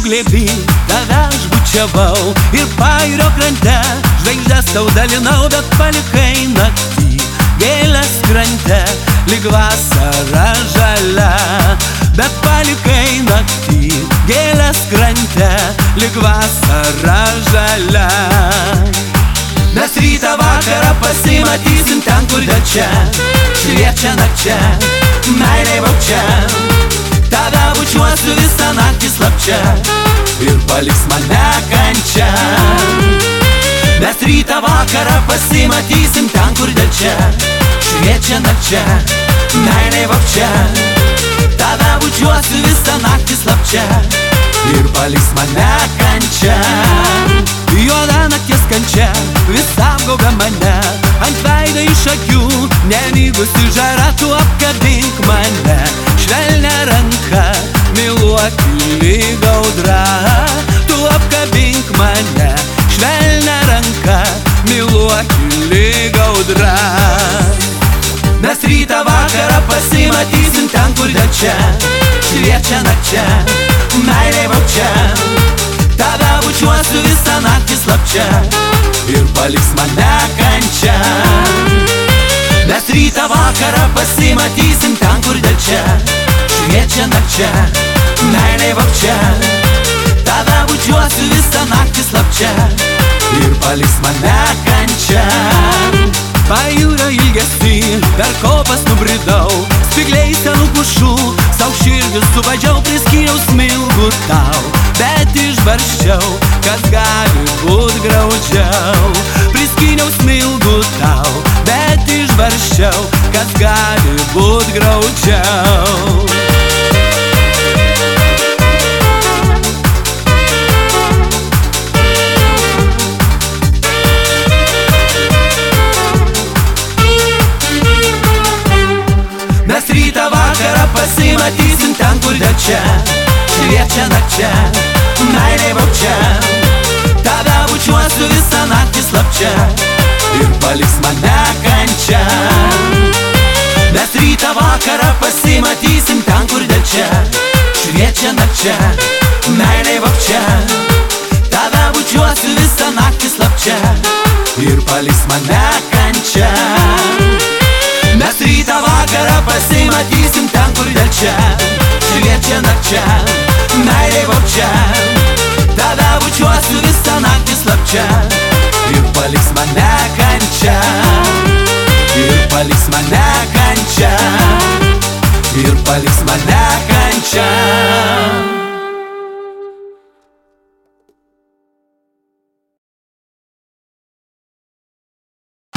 glėby tave aš bučiavau ir pajūrio krante žvaigždes tau dalinau, bet palikai naktį gėlės krante lyg vasara žalia. Bet palikai naktį gėlės krante lyg vasara žalia. Mes rytą vakarą pasimatysim ten, kur dėl čia šviečia nakčia, meilė vaučia. Tave bučiuosiu visą naktį slapčia ir paliks mane kančia. Mes rytą vakarą pasimatysim ten, kur dėl čia šviečia nakčia, meilė vaučia. Tave bučiuosiu visą naktį slapčia ir paliks mane kančia. Juoda nakties kančia visam gaubia mane, ant veido iš akių nevygusi žara, tu apkabink mane švelnia ranka, myluok lyg audra. Tu apkabink mane švelnia ranka, myluok lyg audra. Mes rytą vakarą pasimatysim ten, kur dėl čia šviečia nakčia, meilė vaučia. Tave bučiuosiu visą naktį slapčia ir paliks mane kančia. Mes rytą vakarą pasimatysim ten, kur dėl čia šviečia nakčia, meilė vaučia. Tave bučiuosiu visą naktį slapčia ir paliks mane kančia. Pajūrio ilgesį per kopas nubridau, spygliai senų pušų sau širdį subadžiau, priskyriau smilgų tau, bet išbarščiau, kas gali būt graudžiau. Priskyriau smilgų tau, bet išbarščiau, kas gali būt graudžiau. Mes rytą vakarą pasimatysim ten, kur dėl čia šviečia nakčia, meilė vaučia. Tave bučiuosiu visą naktį slapčia ir paliks mane kančia. Mes rytą vakarą pasimatysim ten, kur dėl čia šviečia nakčia, meilė vaučia. Tave bučiuosiu visą naktį slapčia ir paliks mane kančia. Mes rytą vakarą pasimatysim ten, kur dėl čia šviečia nakčia, meilė vaučia. Tave bučiuosiu visą naktį slapčia ir paliks mane kančia. Ir paliks mane kančia. Ir paliks